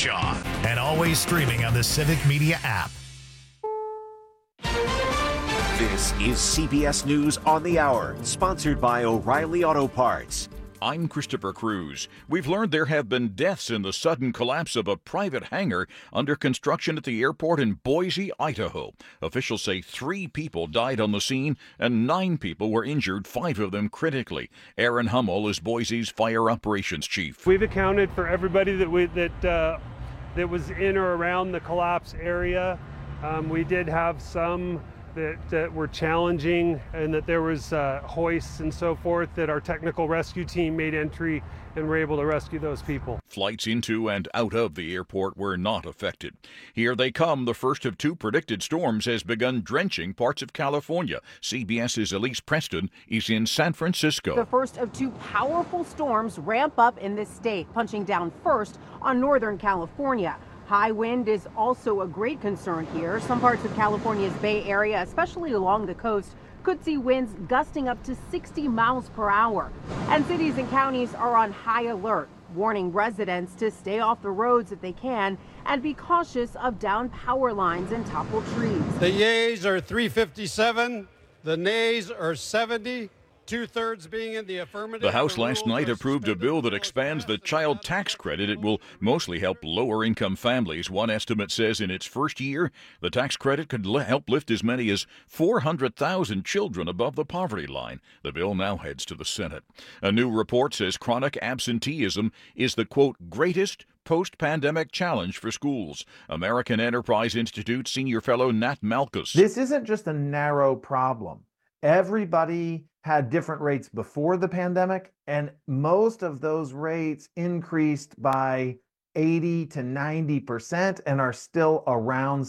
Shaw, and always streaming on the Civic Media app. This is CBS News on the Hour, sponsored by O'Reilly Auto Parts. I'm Christopher Cruz. We've learned there have been deaths in the sudden collapse of a private hangar under construction at the airport in Boise, Idaho. Officials say 3 people died on the scene and 9 people were injured, 5 of them critically. Aaron Hummel is Boise's fire operations chief. We've accounted for everybody that was in or around the collapse area. We did have some that were challenging, and that there was hoists and so forth that our technical rescue team made entry and were able to rescue those people. Flights into and out of the airport were not affected. Here they come. The first of 2 predicted storms has begun drenching parts of California. CBS's Elise Preston is in San Francisco. The first of 2 powerful storms ramp up in this state, punching down first on Northern California. High wind is also a great concern here. Some parts of California's Bay Area, especially along the coast, could see winds gusting up to 60 miles per hour. And cities and counties are on high alert, warning residents to stay off the roads if they can and be cautious of downed power lines and toppled trees. The yeas are 357, the nays are 70. 2/3 being in the affirmative. The House last night approved a bill that expands the child tax credit. It will mostly help lower-income families. One estimate says in its first year, the tax credit could help lift as many as 400,000 children above the poverty line. The bill now heads to the Senate. A new report says chronic absenteeism is the, quote, greatest post-pandemic challenge for schools. American Enterprise Institute senior fellow Nat Malkus. This isn't just a narrow problem. Everybody had different rates before the pandemic, and most of those rates increased by 80 to 90% and are still around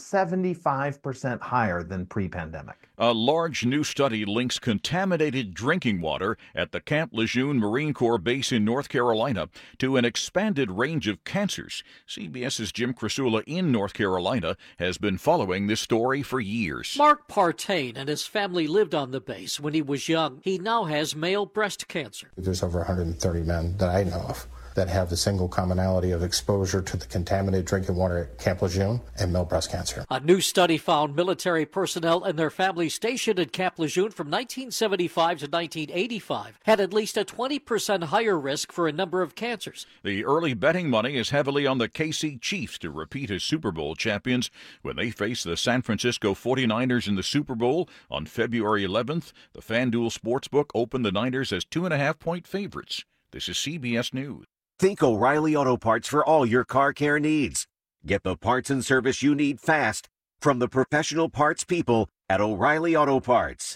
75% higher than pre-pandemic. A large new study links contaminated drinking water at the Camp Lejeune Marine Corps base in North Carolina to an expanded range of cancers. CBS's Jim Krasula in North Carolina has been following this story for years. Mark Partain and his family lived on the base when he was young. He now has male breast cancer. There's over 130 men that I know of that have the single commonality of exposure to the contaminated drinking water at Camp Lejeune and male breast cancer. A new study found military personnel and their families stationed at Camp Lejeune from 1975 to 1985 had at least a 20% higher risk for a number of cancers. The early betting money is heavily on the KC Chiefs to repeat as Super Bowl champions when they face the San Francisco 49ers in the Super Bowl on February 11th. The FanDuel Sportsbook opened the Niners as 2.5-point favorites. This is CBS News. Think O'Reilly Auto Parts for all your car care needs. Get the parts and service you need fast from the professional parts people at O'Reilly Auto Parts.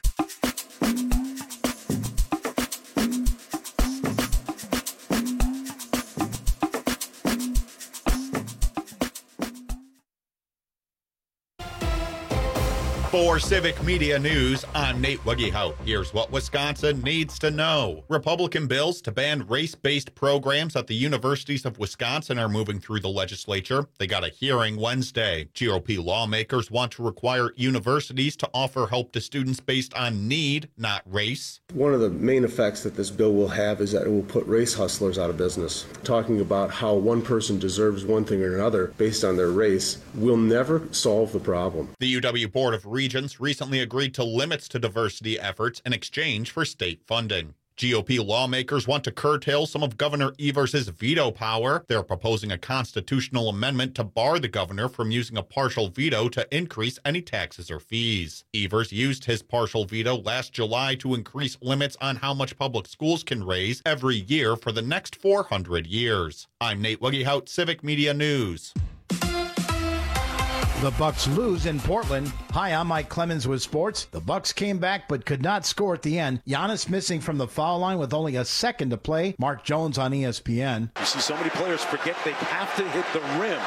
For Civic Media News, I'm Nate Wuggehout. Here's what Wisconsin needs to know. Republican bills to ban race-based programs at the universities of Wisconsin are moving through the legislature. They got a hearing Wednesday. GOP lawmakers want to require universities to offer help to students based on need, not race. One of the main effects that this bill will have is that it will put race hustlers out of business. Talking about how one person deserves one thing or another based on their race will never solve the problem. The UW Board of Regents recently agreed to limits to diversity efforts in exchange for state funding. GOP lawmakers want to curtail some of Governor Evers' veto power. They're proposing a constitutional amendment to bar the governor from using a partial veto to increase any taxes or fees. Evers used his partial veto last July to increase limits on how much public schools can raise every year for the next 400 years. I'm Nate Wuggehout, Civic Media News. The Bucks lose in Portland. Hi, I'm Mike Clemens with sports. The Bucks came back but could not score at the end. Giannis missing from the foul line with only a second to play. Mark Jones on ESPN. You see so many players forget they have to hit the rim.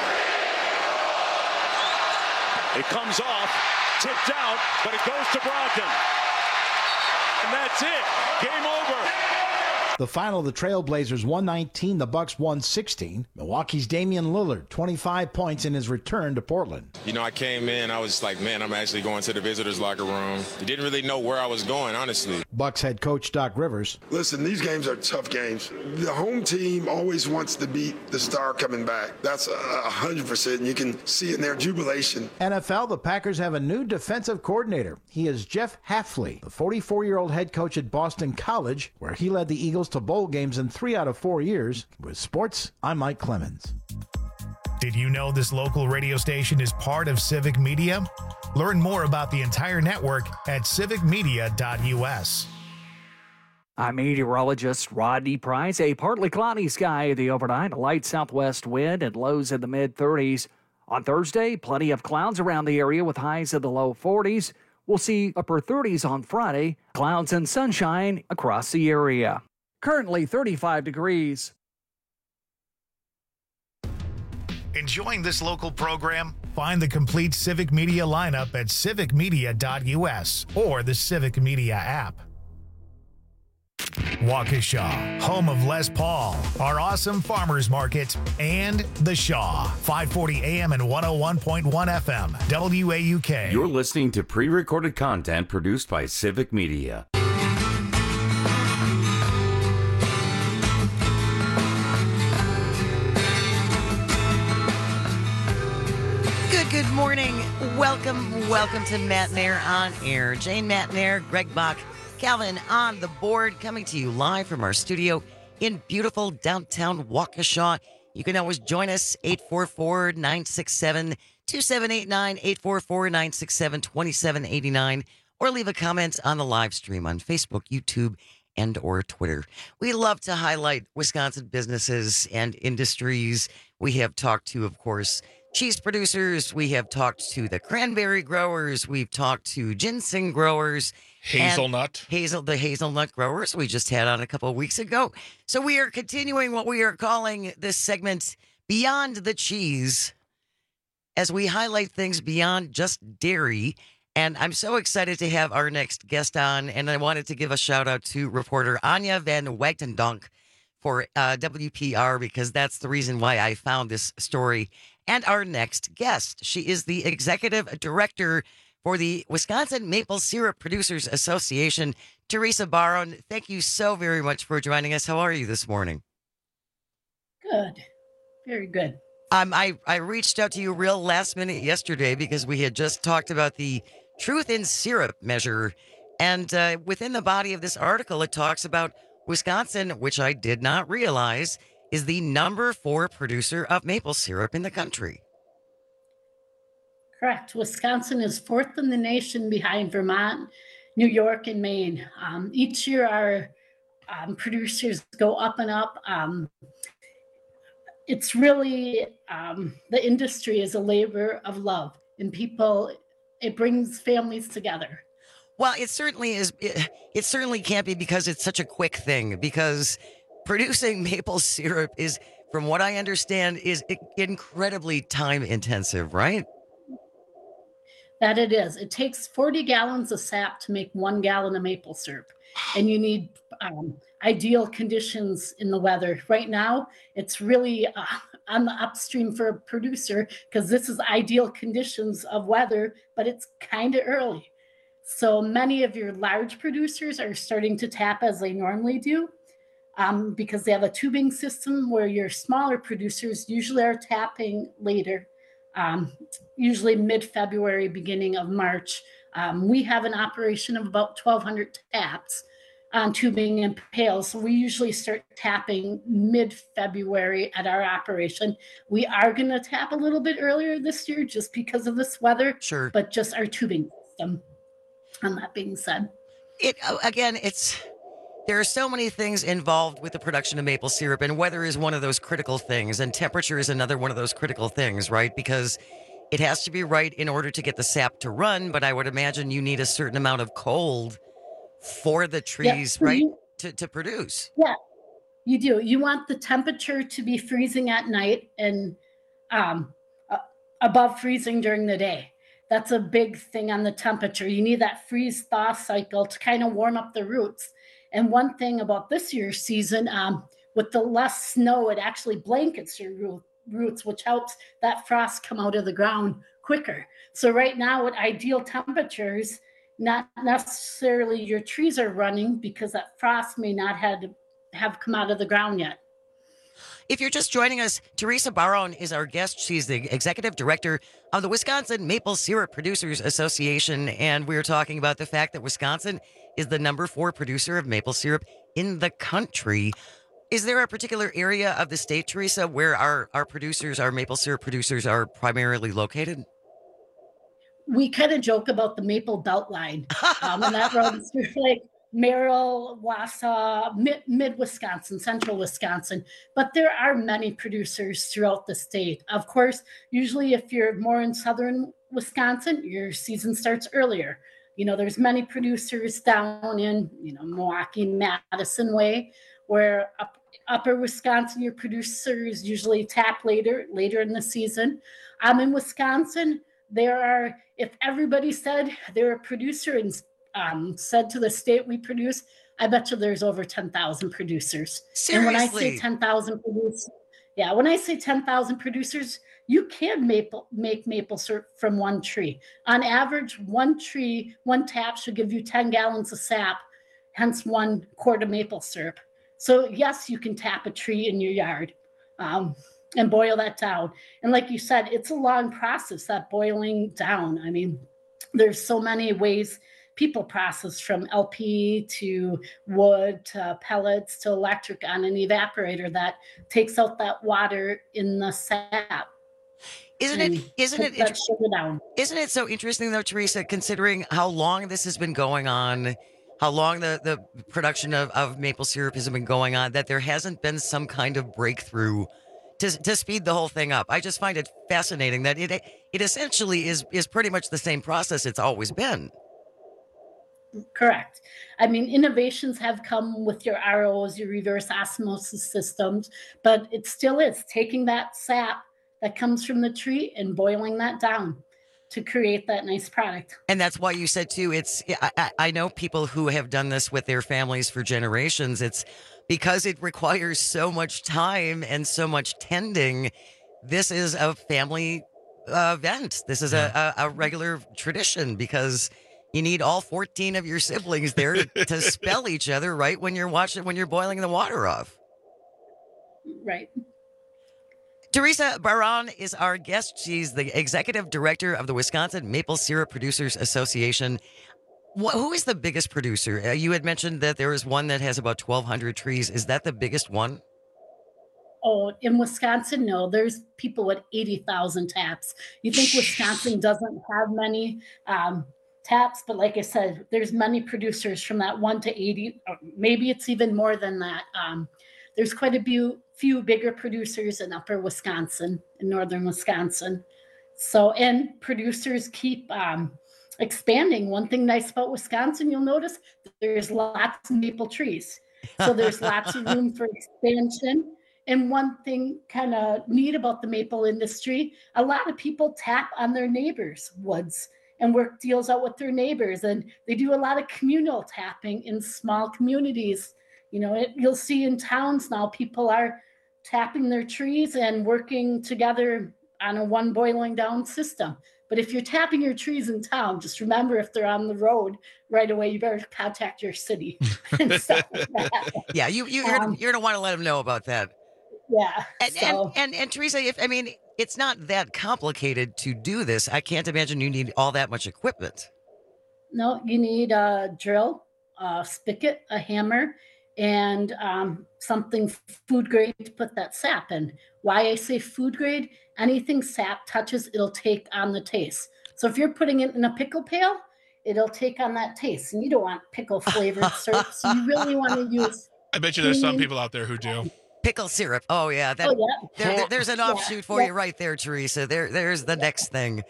It comes off, tipped out, but it goes to Brogdon. And that's it. Game over. The final, the Trailblazers 119, the Bucks 116. Milwaukee's Damian Lillard, 25 points in his return to Portland. You know, I came in, I was like, man, I'm actually going to the visitors' locker room. Didn't really know where I was going, honestly. Bucks head coach Doc Rivers. Listen, these games are tough games. The home team always wants to beat the star coming back. That's 100%. You can see it in their jubilation. NFL, the Packers have a new defensive coordinator. He is Jeff Hafley, the 44-year-old head coach at Boston College, where he led the Eagles to bowl games in 3 out of 4 years. With sports, I'm Mike Clemens. Did you know this local radio station is part of Civic Media? Learn more about the entire network at civicmedia.us. I'm meteorologist Rodney Price. A partly cloudy sky the overnight, a light southwest wind and lows in the mid-30s. On Thursday, plenty of clouds around the area with highs in the low 40s. We'll see upper 30s on Friday, clouds and sunshine across the area. Currently 35 degrees. Enjoying this local program? Find the complete Civic Media lineup at civicmedia.us or the Civic Media app. Waukesha, home of Les Paul, our awesome farmers market, and The Shaw, 540 AM and 101.1 FM, WAUK. You're listening to pre-recorded content produced by Civic Media. Good morning. Welcome to Matt and Air on Air. Jane, Matt and Air, Greg Bach, Calvin on the board, coming to you live from our studio in beautiful downtown Waukesha. You can always join us, 844-967-2789, 844-967-2789, or leave a comment on the live stream on Facebook, YouTube, and or Twitter. We love to highlight Wisconsin businesses and industries. We have talked to, of course, cheese producers. We have talked to the cranberry growers. We've talked to ginseng growers. Hazelnut. The hazelnut growers we just had on a couple of weeks ago. So we are continuing what we are calling this segment Beyond the Cheese, as we highlight things beyond just dairy. And I'm so excited to have our next guest on. And I wanted to give a shout out to reporter Anya Van Wagtendonk for WPR, because that's the reason why I found this story. And our next guest, she is the executive director for the Wisconsin Maple Syrup Producers Association, Teresa Baron. Thank you so very much for joining us. How are you this morning? Good. Very good. I reached out to you real last minute yesterday because we had just talked about the Truth in Syrup measure. And within the body of this article, it talks about Wisconsin, which I did not realize, is the number 4 producer of maple syrup in the country. Correct. Wisconsin is 4th in the nation behind Vermont, New York, and Maine. Each year our producers go up and up. It's really, the industry is a labor of love, and people, it brings families together. Well, it certainly is. It certainly can't be because it's such a quick thing, because producing maple syrup is, from what I understand, is incredibly time intensive, right? That it is. It takes 40 gallons of sap to make 1 gallon of maple syrup. And you need ideal conditions in the weather. Right now, it's really on the upstream for a producer because this is ideal conditions of weather, but it's kind of early. So many of your large producers are starting to tap as they normally do. Because they have a tubing system, where your smaller producers usually are tapping later, usually mid-February, beginning of March. We have an operation of about 1,200 taps on tubing and pails. So we usually start tapping mid-February at our operation. We are going to tap a little bit earlier this year just because of this weather, sure, but just our tubing system. And that being said, there are so many things involved with the production of maple syrup, and weather is one of those critical things, and temperature is another one of those critical things, right? Because it has to be right in order to get the sap to run, but I would imagine you need a certain amount of cold for the trees, right, to produce. Yeah, you do. You want the temperature to be freezing at night and above freezing during the day. That's a big thing on the temperature. You need that freeze-thaw cycle to kind of warm up the roots. And one thing about this year's season, with the less snow, it actually blankets your roots, which helps that frost come out of the ground quicker. So right now at ideal temperatures, not necessarily your trees are running because that frost may not have come out of the ground yet. If you're just joining us, Teresa Barone is our guest. She's the executive director of the Wisconsin Maple Syrup Producers Association, and we're talking about the fact that Wisconsin is the number 4 producer of maple syrup in the country. Is there a particular area of the state, Teresa, where our maple syrup producers are primarily located? We kind of joke about the Maple Belt Line, and that runs through like Merrill, Wausau, mid-Wisconsin, central Wisconsin. But there are many producers throughout the state. Of course, usually if you're more in southern Wisconsin, your season starts earlier. There's many producers down in, Milwaukee, Madison way, where upper Wisconsin, your producers usually tap later in the season. In Wisconsin, if everybody said they're a producer and said to the state we produce, I bet you there's over 10,000 producers. Seriously? And when I say 10,000 producers, you can make maple syrup from one tree. On average, one tap should give you 10 gallons of sap, hence 1 quart of maple syrup. So yes, you can tap a tree in your yard. And boil that down. And like you said, it's a long process, that boiling down. I mean, there's so many ways people process, from LP to wood to pellets to electric on an evaporator that takes out that water in the sap. Isn't it so interesting though, Teresa, considering how long this has been going on, how long the production of maple syrup has been going on, that there hasn't been some kind of breakthrough to speed the whole thing up? I just find it fascinating that it essentially is pretty much the same process it's always been. Correct. I mean, innovations have come with your ROs, your reverse osmosis systems, but it still is taking that sap that comes from the tree and boiling that down to create that nice product. And that's why you said too, I know people who have done this with their families for generations. It's because it requires so much time and so much tending. This is a family event. This is a regular tradition because you need all 14 of your siblings there to spell each other right when you're boiling the water off. Right. Teresa Barone is our guest. She's the executive director of the Wisconsin Maple Syrup Producers Association. Who is the biggest producer? You had mentioned that there is one that has about 1,200 trees. Is that the biggest one? Oh, in Wisconsin, no. There's people with 80,000 taps. You think Wisconsin doesn't have many taps, but like I said, there's many producers from that 1 to 80, or maybe it's even more than that. There's quite a few bigger producers in upper Wisconsin, in northern Wisconsin. So, and producers keep expanding. One thing nice about Wisconsin, you'll notice there's lots of maple trees. So there's lots of room for expansion. And one thing kind of neat about the maple industry, a lot of people tap on their neighbors' woods and work deals out with their neighbors. And they do a lot of communal tapping in small communities. You'll see in towns now, people are tapping their trees and working together on a one boiling down system. But if you're tapping your trees in town, just remember, if they're on the road right away, you better contact your city and stuff like that. Yeah, you're going to want to let them know about that. Yeah. And Teresa, it's not that complicated to do this. I can't imagine you need all that much equipment. No, you need a drill, a spigot, a hammer, and something food grade to put that sap in. Why I say food grade, anything sap touches, it'll take on the taste. So if you're putting it in a pickle pail, it'll take on that taste. And you don't want pickle flavored syrup. So you really want to use. I bet you there's some people out there who do. Pickle syrup. Oh, yeah. There's an offshoot for you right there, Teresa. There's the next thing.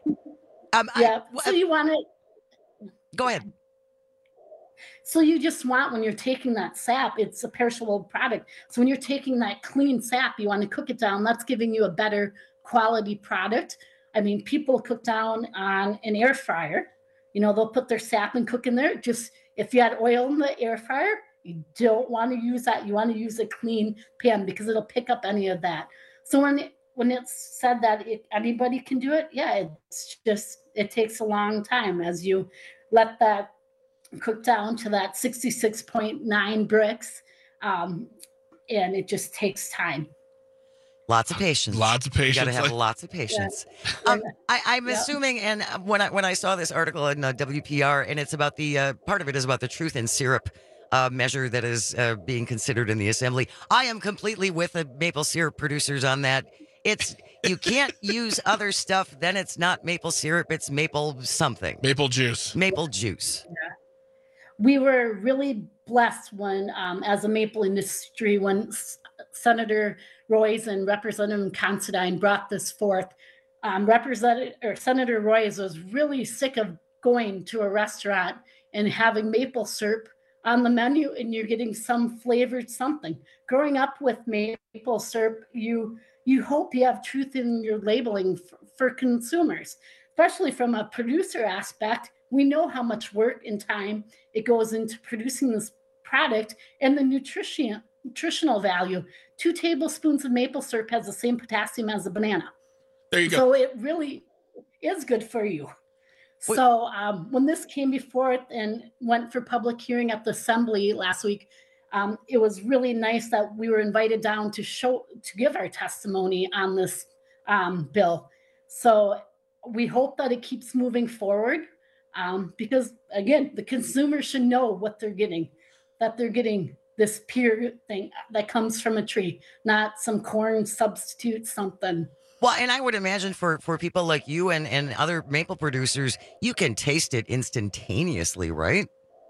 So you want it. Go ahead. So you just want, when you're taking that sap, it's a perishable product. So when you're taking that clean sap, you want to cook it down. That's giving you a better quality product. I mean, people cook down on an air fryer. They'll put their sap and cook in there. Just if you had oil in the air fryer, You don't want to use that. You want to use a clean pan because it'll pick up any of that. So when it's said that anybody can do it, yeah, it's just, it takes a long time as you let that cook down to that 66.9 bricks. And it just takes time. Lots of patience. Lots of patience. You got to have lots of patience. Yeah. I'm assuming, and when I saw this article in WPR, and it's about the part of it is about the truth in syrup measure that is being considered in the assembly. I am completely with the maple syrup producers on that. You can't use other stuff. Then it's not maple syrup. It's maple something. Maple juice. Maple juice. Yeah. We were really blessed when, as a maple industry, when Senator Royce and Representative Considine brought this forth. Senator Royce was really sick of going to a restaurant and having maple syrup on the menu, and you're getting some flavored something. Growing up with maple syrup, you hope you have truth in your labeling for consumers, especially from a producer aspect. We know how much work and time it goes into producing this product and the nutritional value. 2 tablespoons of maple syrup has the same potassium as a banana. There you go. So it really is good for you. So when this came before it and went for public hearing at the Assembly last week, it was really nice that we were invited down to give our testimony on this bill. So we hope that it keeps moving forward because, again, the consumer should know what they're getting, that they're getting this pure thing that comes from a tree, not some corn substitute something. Well, and I would imagine for people like you and other maple producers, you can taste it instantaneously, right?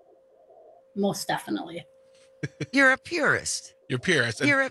Most definitely. You're a purist. You're purist. You're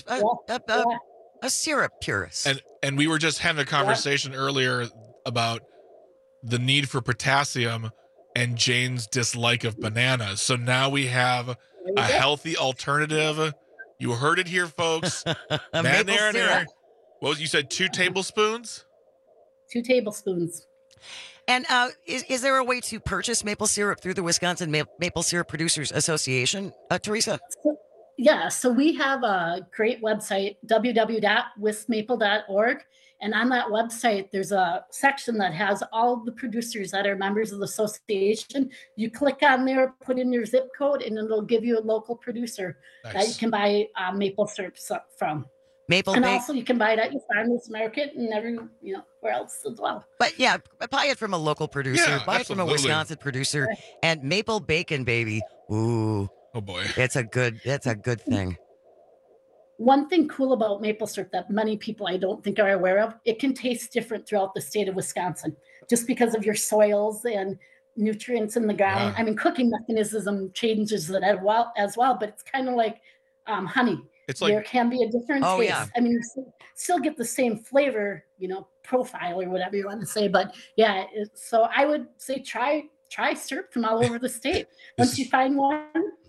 a syrup purist. And we were just having a conversation earlier about the need for potassium and Jane's dislike of bananas. So now we have a healthy alternative. You heard it here, folks. Maple syrup. What was you said? 2 tablespoons? 2 tablespoons. And is there a way to purchase maple syrup through the Wisconsin Maple Syrup Producers Association, Teresa? So we have a great website, www.wismaple.org. And on that website, there's a section that has all the producers that are members of the association. You click on there, put in your zip code, and it'll give you a local producer that you can buy maple syrup from. Also you can buy it at your farmers market and everywhere else as well. But yeah, buy it from a local producer, buy it from a Wisconsin producer, and Maple Bacon, baby. Ooh. Oh boy. That's a good thing. One thing cool about maple syrup that many people I don't think are aware of, it can taste different throughout the state of Wisconsin just because of your soils and nutrients in the ground. Yeah. I mean, cooking mechanism changes that as well, but it's kind of like honey. It's like, there can be a different taste. Yeah. I mean, you still get the same flavor, profile or whatever you want to say. But yeah, so I would say try syrup from all over the state. Once you find one,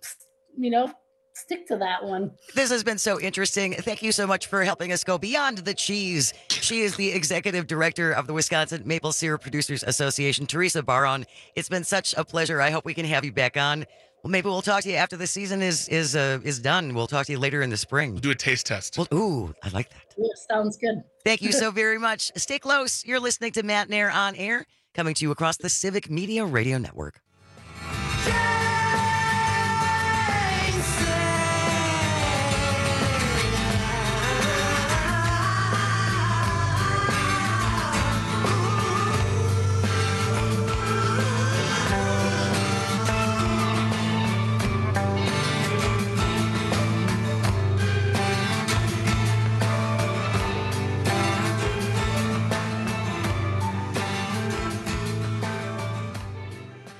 stick to that one. This has been so interesting. Thank you so much for helping us go beyond the cheese. She is the executive director of the Wisconsin Maple Syrup Producers Association, Teresa Baron. It's been such a pleasure. I hope we can have you back on. Well, maybe we'll talk to you after the season is done. We'll talk to you later in the spring. We'll do a taste test. Ooh, I like that. Yeah, sounds good. Thank you so very much. Stay close. You're listening to Matt Nair on Air, coming to you across the Civic Media Radio Network.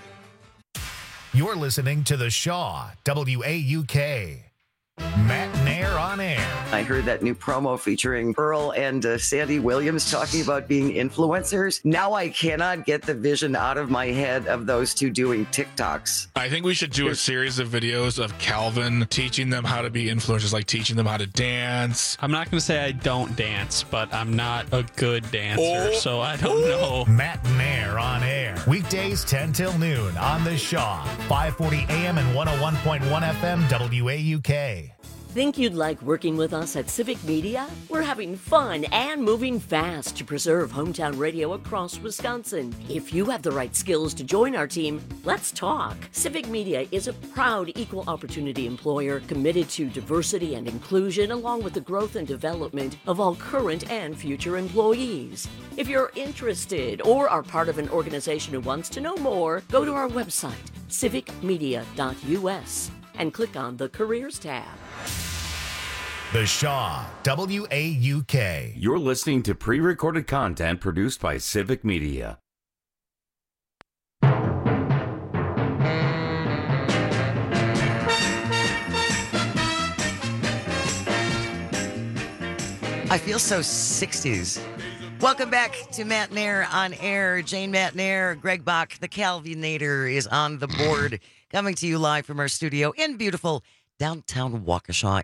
You're listening to The Shaw, WAUK. Matt Nair. Nair on Air. I heard that new promo featuring Earl and Sandy Williams talking about being influencers. Now I cannot get the vision out of my head of those two doing TikToks. I think we should do a series of videos of Calvin teaching them how to be influencers, like teaching them how to dance. I'm not going to say I don't dance, but I'm not a good dancer, so I don't know. Matt Nair on Air. Weekdays 10 till noon on The Shaw. 540 AM and 101.1 FM WAUK. Think you'd like working with us at Civic Media? We're having fun and moving fast to preserve hometown radio across Wisconsin. If you have the right skills to join our team, let's talk. Civic Media is a proud equal opportunity employer committed to diversity and inclusion, along with the growth and development of all current and future employees. If you're interested or are part of an organization who wants to know more, go to our website, civicmedia.us, and click on the Careers tab. The Shaw, WAUK. You're listening to pre-recorded content produced by Civic Media. I feel so 60s. Welcome back to Matt Nair on Air. Jane Matt Nair, Greg Bach, the Calvinator, is on the board, coming to you live from our studio in beautiful downtown Waukesha.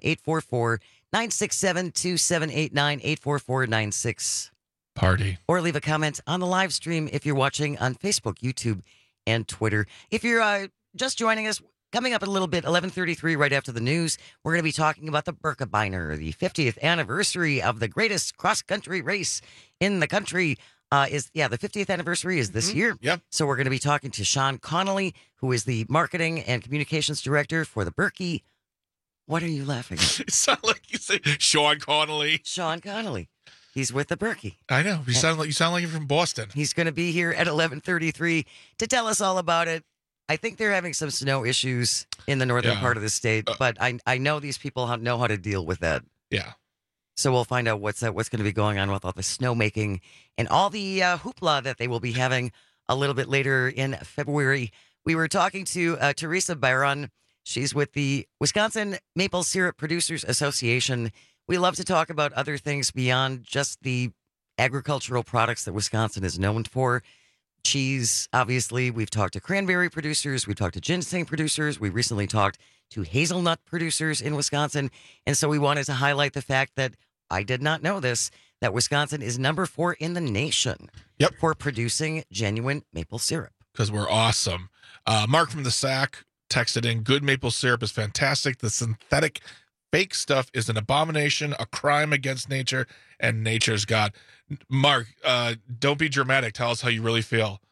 844-967-2789, 844-96. Party. Or leave a comment on the live stream if you're watching on Facebook, YouTube, and Twitter. If you're just joining us, coming up in a little bit, 11:33, right after the news, we're going to be talking about the Birkebeiner, the 50th anniversary of the greatest cross-country race in the country. The 50th anniversary is this year. Yep. So we're going to be talking to Sean Connolly, who is the marketing and communications director for the Birkie. What are you laughing at? It sounded like you say Sean Connolly. Sean Connolly. He's with the Birkie. I know. You sound like you're from Boston. He's going to be here at 11:33 to tell us all about it. I think they're having some snow issues in the northern part of the state, but I know these people know how to deal with that. Yeah. So we'll find out what's going to be going on with all the snowmaking and all the hoopla that they will be having a little bit later in February. We were talking to Teresa Byron. She's with the Wisconsin Maple Syrup Producers Association. We love to talk about other things beyond just the agricultural products that Wisconsin is known for. Cheese, obviously. We've talked to cranberry producers. We've talked to ginseng producers. We recently talked to hazelnut producers in Wisconsin. And so we wanted to highlight the fact that I did not know this, that Wisconsin is number 4 in the nation for producing genuine maple syrup. Because we're awesome. Mark from the Sack texted in, good maple syrup is fantastic. The synthetic fake stuff is an abomination, a crime against nature, and nature's God. Mark, don't be dramatic. Tell us how you really feel.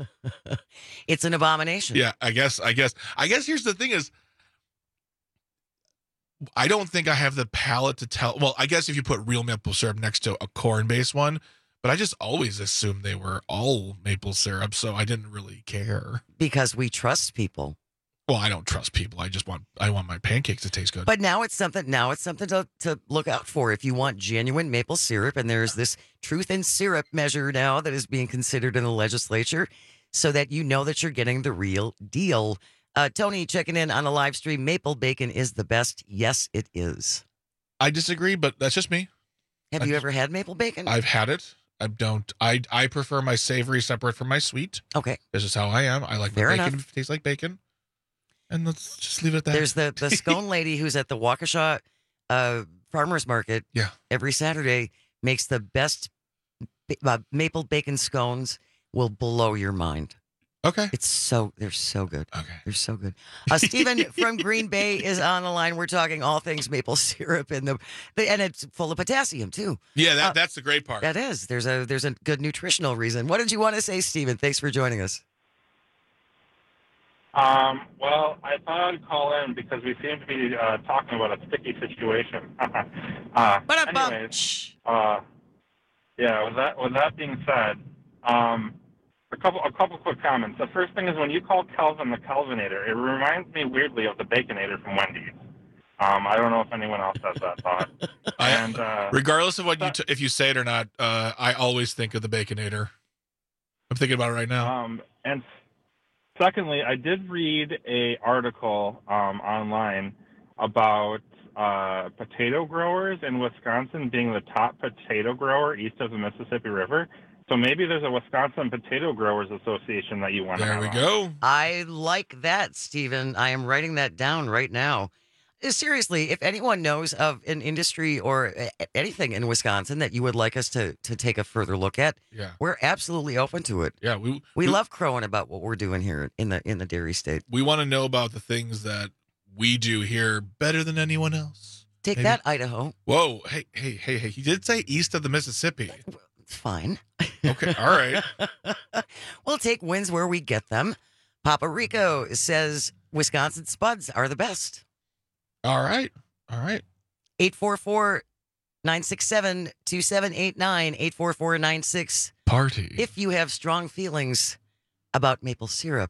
It's an abomination. Yeah, I guess here's the thing is, I don't think I have the palate to tell. Well, I guess if you put real maple syrup next to a corn-based one, but I just always assumed they were all maple syrup, so I didn't really care. Because we trust people. Well, I don't trust people. I want my pancakes to taste good. But now it's something to look out for if you want genuine maple syrup. And there's this truth in syrup measure now that is being considered in the legislature so that you know that you're getting the real deal. Tony checking in on the live stream. Maple bacon is the best. Yes, it is. I disagree, but that's just me. Have you ever had maple bacon? I've had it. I prefer my savory separate from my sweet. Okay. This is how I am. I like my bacon if it tastes like bacon. And let's just leave it at that. There's the scone lady who's at the Waukesha Farmers Market every Saturday, makes the best maple bacon scones, will blow your mind. Okay. They're so good. Okay. They're so good. Stephen from Green Bay is on the line. We're talking all things maple syrup and it's full of potassium too. Yeah, that's the great part. That is. There's a good nutritional reason. What did you want to say, Stephen? Thanks for joining us. Well, I thought I'd call in because we seem to be talking about a sticky situation. Anyways, with that being said, a couple quick comments. The first thing is when you call Calvin the Calvinator, it reminds me weirdly of the Baconator from Wendy's. I don't know if anyone else has that thought. And regardless of what if you say it or not, I always think of the Baconator. I'm thinking about it right now. And secondly, I did read an article online about potato growers in Wisconsin being the top potato grower east of the Mississippi River. So maybe there's a Wisconsin Potato Growers Association that you want to have. There we go. I like that, Stephen. I am writing that down right now. Seriously, if anyone knows of an industry or anything in Wisconsin that you would like us to take a further look at, we're absolutely open to it. Yeah, we love crowing about what we're doing here in the dairy state. We want to know about the things that we do here better than anyone else. Take that, Idaho. Whoa, hey! He did say east of the Mississippi. It's fine. Okay, all right. We'll take wins where we get them. Papa Rico says Wisconsin Spuds are the best. All right. 844-967-2789, 844-96. Party. If you have strong feelings about maple syrup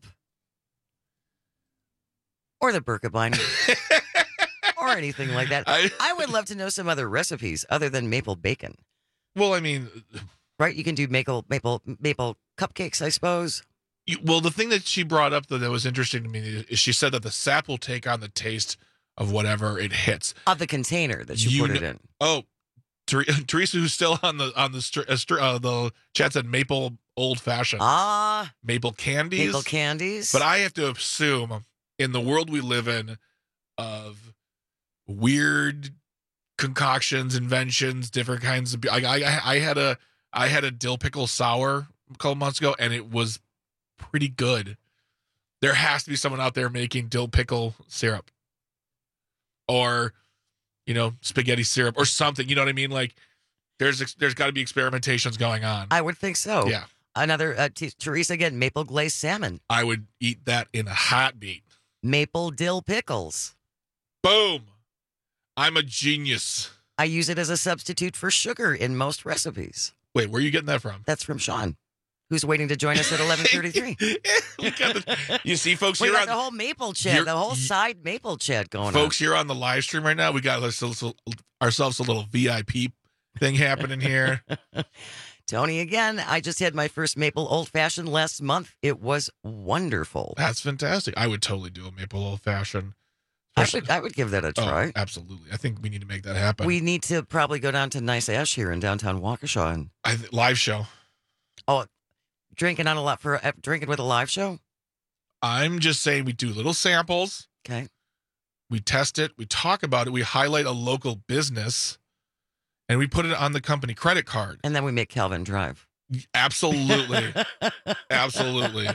or the Birkebeiner or anything like that, I would love to know some other recipes other than maple bacon. Well, I mean, right? You can do maple cupcakes, I suppose. Well, the thing that she brought up that was interesting to me is she said that the sap will take on the taste of whatever it hits of the container that you put it in. Oh, Teresa, who's still on the chat, said maple old fashioned. Maple candies. Maple candies. But I have to assume in the world we live in of weird concoctions, inventions, different kinds of. I had a dill pickle sour a couple months ago, and it was pretty good. There has to be someone out there making dill pickle syrup, or spaghetti syrup, or something. You know what I mean? Like there's got to be experimentations going on. I would think so. Yeah. Another Teresa again. Maple glazed salmon. I would eat that in a heartbeat. Maple dill pickles. Boom. I'm a genius. I use it as a substitute for sugar in most recipes. Wait, where are you getting that from? That's from Sean, who's waiting to join us at 11:33. You see, folks, we got the whole maple chat, the whole side maple chat going on. Folks, here on the live stream right now, we got ourselves a little VIP thing happening here. Tony, again, I just had my first maple old fashioned last month. It was wonderful. That's fantastic. I would totally do a maple old fashioned. I would give that a try. Oh, absolutely. I think we need to make that happen. We need to probably go down to Nice Ash here in downtown Waukesha and live show. Oh, drinking with a live show? I'm just saying we do little samples. Okay. We test it. We talk about it. We highlight a local business, and we put it on the company credit card. And then we make Calvin drive. Absolutely. Absolutely.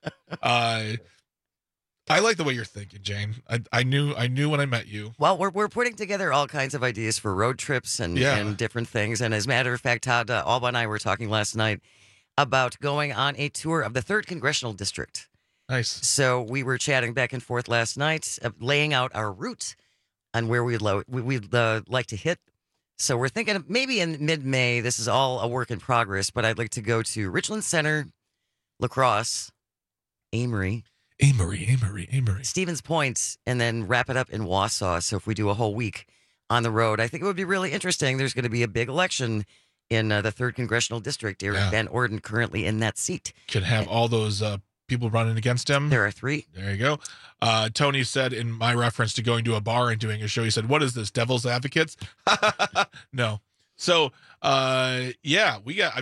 I like the way you're thinking, Jane. I knew when I met you. Well, we're putting together all kinds of ideas for road trips and different things. And as a matter of fact, Todd Alba and I were talking last night about going on a tour of the 3rd Congressional District. Nice. So we were chatting back and forth last night, laying out our route on where we'd like to hit. So we're thinking of maybe in mid-May. This is all a work in progress, but I'd like to go to Richland Center, La Crosse, Amory, Stevens Point, and then wrap it up in Wausau. So if we do a whole week on the road, I think it would be really interesting. There's going to be a big election in the 3rd Congressional District. Eric Van Orden currently in that seat. Can have all those people running against him. There are 3. There you go. Tony said in my reference to going to a bar and doing a show, he said, "What is this, Devil's Advocates?" No. So, we got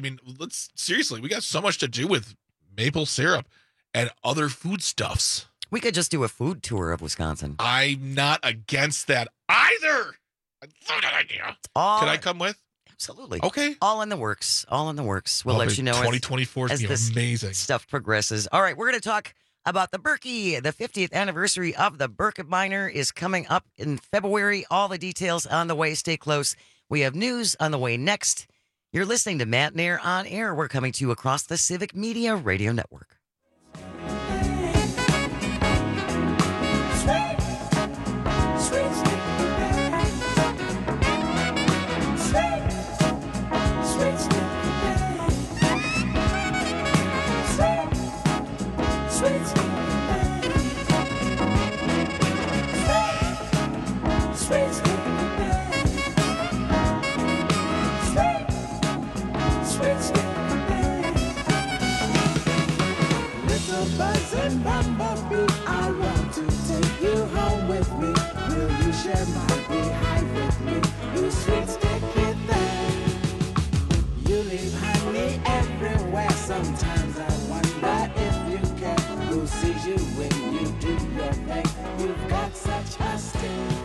so much to do with maple syrup and other foodstuffs. We could just do a food tour of Wisconsin. I'm not against that either. I love that idea. Can I come with? Absolutely. Okay. All in the works. We'll let you know 2024 is as amazing stuff progresses. All right, we're going to talk about the Berkey. The 50th anniversary of the Birkebeiner is coming up in February. All the details on the way. Stay close. We have news on the way next. You're listening to Matt Nair on Air. We're coming to you across the Civic Media Radio Network. see me everywhere. Sometimes I wonder if you care. Who sees you when you do your thing? You've got such a sting.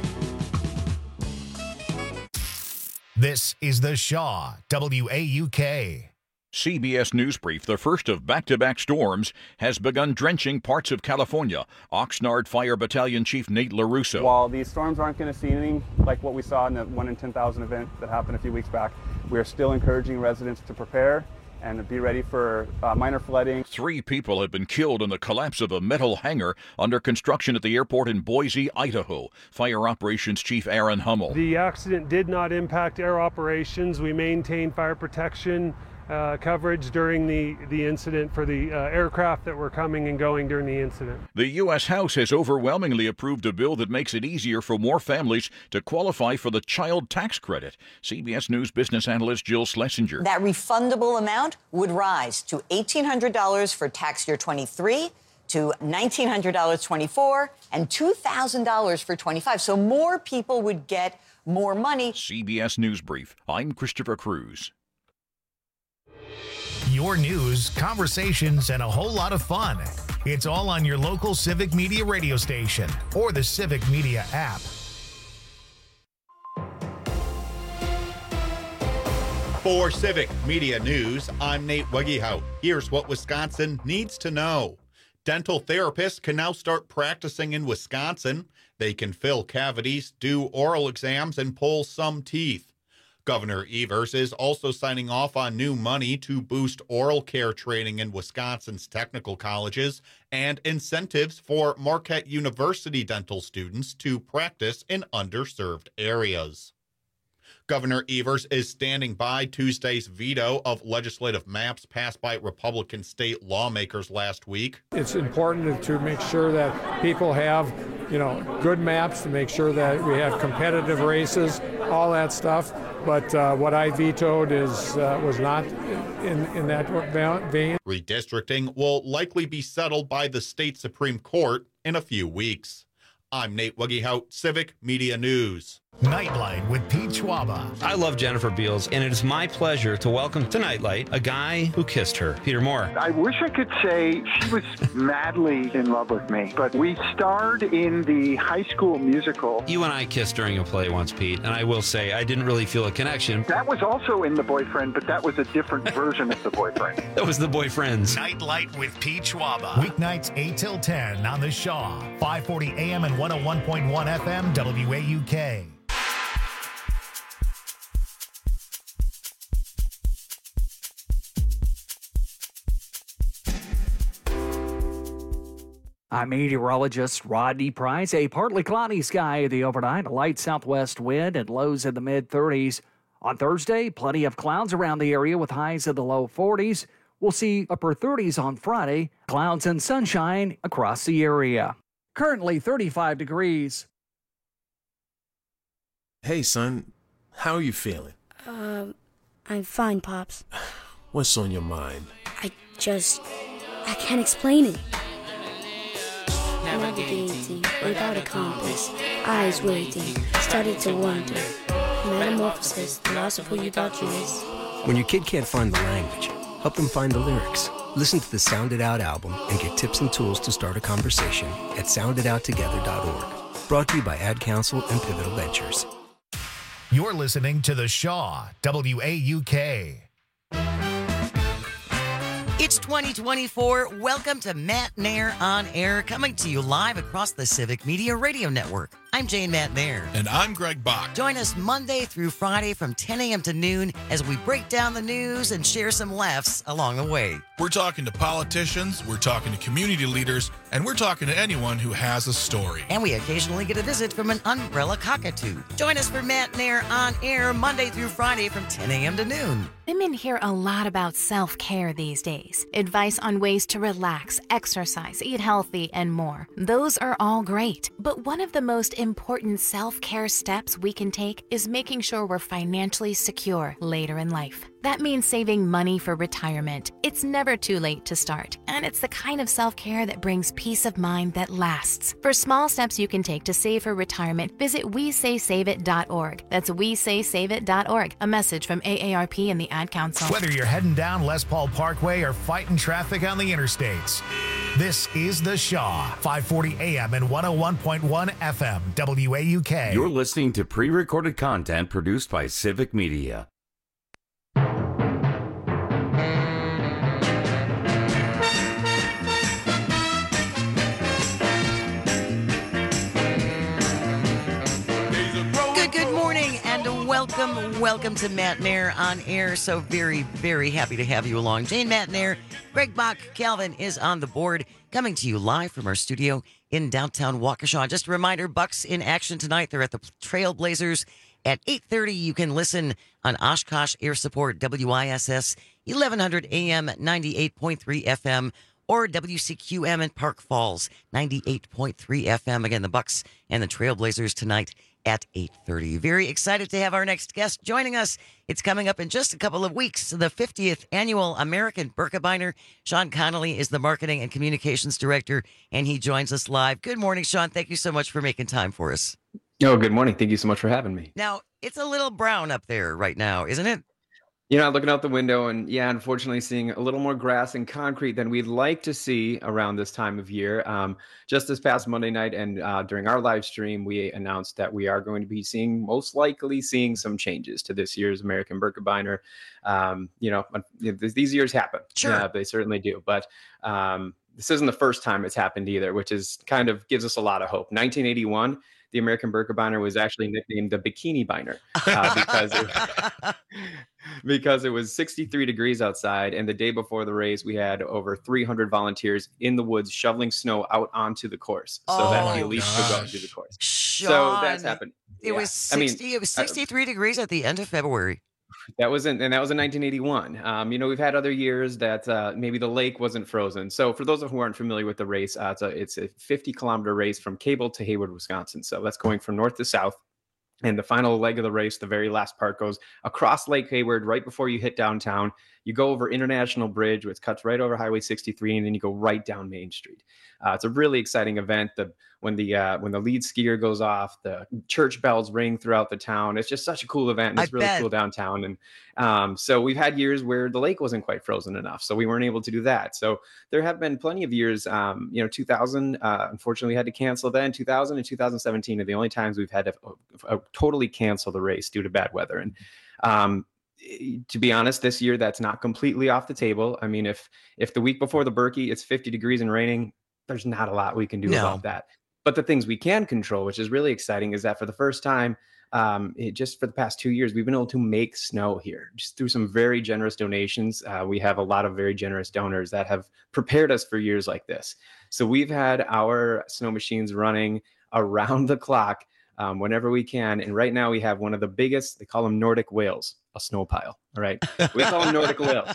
This is the Shaw, WAUK. CBS News Brief, the first of back-to-back storms, has begun drenching parts of California. Oxnard Fire Battalion Chief Nate LaRusso. While these storms aren't going to see anything like what we saw in the 1 in 10,000 event that happened a few weeks back, we are still encouraging residents to prepare and be ready for minor flooding. 3 people have been killed in the collapse of a metal hangar under construction at the airport in Boise, Idaho. Fire Operations Chief Aaron Hummel. The accident did not impact air operations. We maintained fire protection coverage during the incident for the aircraft that were coming and going during the incident. The U.S. House has overwhelmingly approved a bill that makes it easier for more families to qualify for the child tax credit. CBS News business analyst Jill Schlesinger. That refundable amount would rise to $1,800 for tax year 23, to $1,900 24, and $2,000 for 25. So more people would get more money. CBS News Brief. I'm Christopher Cruz. Your news, conversations, and a whole lot of fun. It's all on your local Civic Media radio station or the Civic Media app. For Civic Media News, I'm Nate Wegehout. Here's what Wisconsin needs to know. Dental therapists can now start practicing in Wisconsin. They can fill cavities, do oral exams, and pull some teeth. Governor Evers is also signing off on new money to boost oral care training in Wisconsin's technical colleges and incentives for Marquette University dental students to practice in underserved areas. Governor Evers is standing by Tuesday's veto of legislative maps passed by Republican state lawmakers last week. It's important to make sure that people have, good maps, to make sure that we have competitive races, all that stuff. But what I vetoed was not in that vein. Redistricting will likely be settled by the state Supreme Court in a few weeks. I'm Nate Wegehout, Civic Media News. Nightlight with Pete Schwaba. I love Jennifer Beals, and it is my pleasure to welcome to Nightlight a guy who kissed her, Peter Moore. I wish I could say she was madly in love with me, but we starred in the High School Musical. You and I kissed during a play once, Pete, and I will say I didn't really feel a connection. That was also in The Boyfriend, but that was a different version of The Boyfriend. That was The Boyfriends. Nightlight with Pete Schwaba. Weeknights 8 till 10 on the Shaw, 540 AM and 101.1 FM, WAUK. I'm meteorologist Rodney Price. A partly cloudy sky the overnight, a light southwest wind and lows in the mid-30s. On Thursday, plenty of clouds around the area with highs in the low 40s. We'll see upper 30s on Friday, clouds and sunshine across the area. Currently 35 degrees. Hey, son, how are you feeling? I'm fine, Pops. What's on your mind? I can't explain it. Navigating without a compass, eyes waiting, started to wonder. Metamorphosis, the loss of who you thought you was. When your kid can't find the language, help them find the lyrics. Listen to the Sound It Out album and get tips and tools to start a conversation at sounditouttogether.org. Brought to you by Ad Council and Pivotal Ventures. You're listening to the Shaw, WAUK. It's 2024. Welcome to Matt Nair On Air, coming to you live across the Civic Media Radio Network. I'm Jane Matt Nair. And I'm Greg Bach. Join us Monday through Friday from 10 a.m. to noon as we break down the news and share some laughs along the way. We're talking to politicians, we're talking to community leaders, and we're talking to anyone who has a story. And we occasionally get a visit from an umbrella cockatoo. Join us for Matt Nair On Air Monday through Friday from 10 a.m. to noon. Women hear a lot about self-care these days. Advice on ways to relax, exercise, eat healthy, and more. Those are all great. But one of the most important self-care steps we can take is making sure we're financially secure later in life. That means saving money for retirement. It's never too late to start, and it's the kind of self-care that brings peace of mind that lasts. For small steps you can take to save for retirement, visit WeSaySaveIt.org. That's WeSaySaveIt.org. A message from AARP and the Ad Council. Whether you're heading down Les Paul Parkway or fighting traffic on the interstates, this is The Shaw, 540 AM and 101.1 FM, WAUK. You're listening to pre-recorded content produced by Civic Media. Good morning and welcome to Matt Nair on air. So very, very happy to have you along. Jane Matt Nair, Greg Bach, Calvin is on the board, coming to you live from our studio in downtown Waukesha. Just a reminder, Bucks in action tonight. They're at the Trailblazers at 8:30. You can listen on Oshkosh Air Support, WISS 1100 AM, 98.3 FM, or WCQM in Park Falls, 98.3 FM. Again, the Bucks and the Trailblazers tonight at 8:30. Very excited to have our next guest joining us. It's coming up in just a couple of weeks, the 50th annual American Birkebeiner. Sean Connolly is the Marketing and Communications Director, and he joins us live. Good morning, Sean. Thank you so much for making time for us. Oh, good morning. Thank you so much for having me. Now, it's a little brown up there right now, isn't it? You know, looking out the window and, yeah, unfortunately seeing a little more grass and concrete than we'd like to see around this time of year. Just this past Monday night and during our live stream, we announced that we are going to be most likely seeing some changes to this year's American Birkebeiner. These years happen. Sure. Yeah, they certainly do. But this isn't the first time it's happened either, which is kind of gives us a lot of hope. 1981. The American Birkebeiner was actually nicknamed the Bikini Beiner because it was 63 degrees outside. And the day before the race, we had over 300 volunteers in the woods shoveling snow out onto the course so that the elites could go onto the course. Sean, so that's happened. It was 63 degrees at the end of February. That was in 1981. We've had other years that maybe the lake wasn't frozen. So for those who aren't familiar with the race, it's a 50-kilometer race from Cable to Hayward, Wisconsin. So that's going from north to south. And the final leg of the race, the very last part, goes across Lake Hayward right before you hit downtown. You go over International Bridge, which cuts right over Highway 63, and then you go right down Main Street. It's a really exciting event. When the lead skier goes off, the church bells ring throughout the town. It's just such a cool event. And it's really cool downtown. And so we've had years where the lake wasn't quite frozen enough, so we weren't able to do that. So there have been plenty of years. 2000, unfortunately, we had to cancel then. 2000 and 2017 are the only times we've had to totally cancel the race due to bad weather. And to be honest, this year that's not completely off the table. I mean, if the week before the Birkie it's 50 degrees and raining, there's not a lot we can do about that. But the things we can control, which is really exciting, is that for the first time, just for the past 2 years, we've been able to make snow here just through some very generous donations. We have a lot of very generous donors that have prepared us for years like this. So we've had our snow machines running around the clock whenever we can. And right now we have one of the biggest, they call them Nordic whales, a snow pile. All right. We call them Nordic whales.